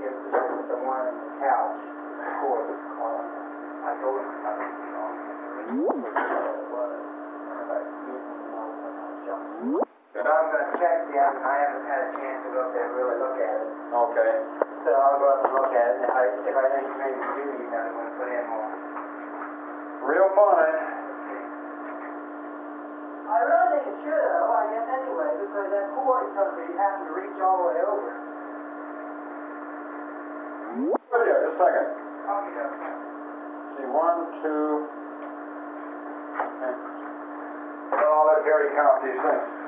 It's the one in the couch, of course, I told him I was wrong. But I'm gonna check the other, I haven't had a chance to go up there and really look at it. Okay. So I'll go up and look at it, and if I think maybe we do need another one, put in more. Real fine. I really think it should, though, I guess anyway, because that cord is gonna be having to reach all the way over. Good, yeah, just a second. Okay, okay. See, 1, 2. Okay. Well, I'll let Gary count these things.